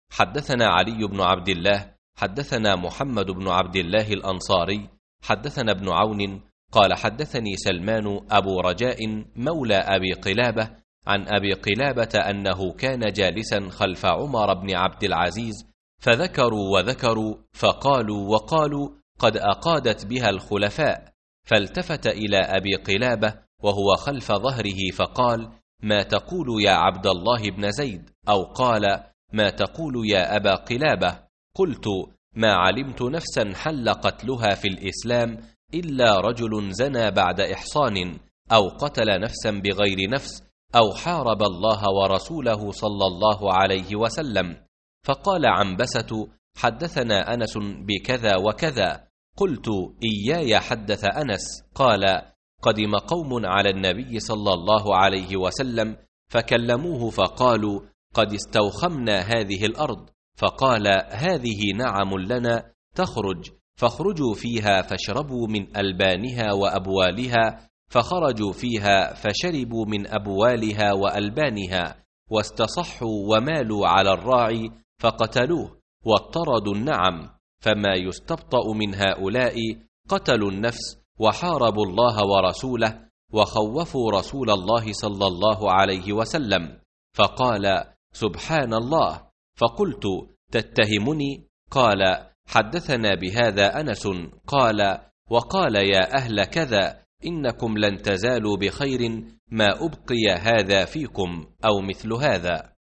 حدثنا علي بن عبد الله حدثنا محمد بن عبد الله الأنصاري حدثنا ابن عون قال حدثني سلمان أبو رجاء مولى أبي قلابة عن أبي قلابة أنه كان جالسا خلف عمر بن عبد العزيز، فذكروا وذكروا فقالوا وقالوا قد أقادت بها الخلفاء، فالتفت إلى أبي قلابة وهو خلف ظهره فقال: ما تقول يا عبد الله بن زيد؟ أو قال: ما تقول يا أبا قلابة؟ قلت: ما علمت نفسا حل قتلها في الإسلام إلا رجل زنى بعد إحصان، أو قتل نفسا بغير نفس، أو حارب الله ورسوله صلى الله عليه وسلم. فقال عنبسة: حدثنا أنس بكذا وكذا. قلت: إياي حدث أنس. قال: قدم قوم على النبي صلى الله عليه وسلم فكلموه فقالوا: قد استوخمنا هذه الأرض. فقال: هذه نعم لنا تخرج، فاخرجوا فيها فاشربوا من ألبانها وأبوالها، فخرجوا فيها فشربوا من أبوالها وألبانها، واستصحوا ومالوا على الراعي فقتلوه واطردوا النعم، فما يستبطأ من هؤلاء قتلوا النفس وحاربوا الله ورسوله وخوفوا رسول الله صلى الله عليه وسلم. فقال: سبحان الله. فقلت: تتهمني؟ قال: حدثنا بهذا أنس. قال: وقال: يا أهل كذا إنكم لن تزالوا بخير ما أبقي هذا فيكم، أو مثل هذا.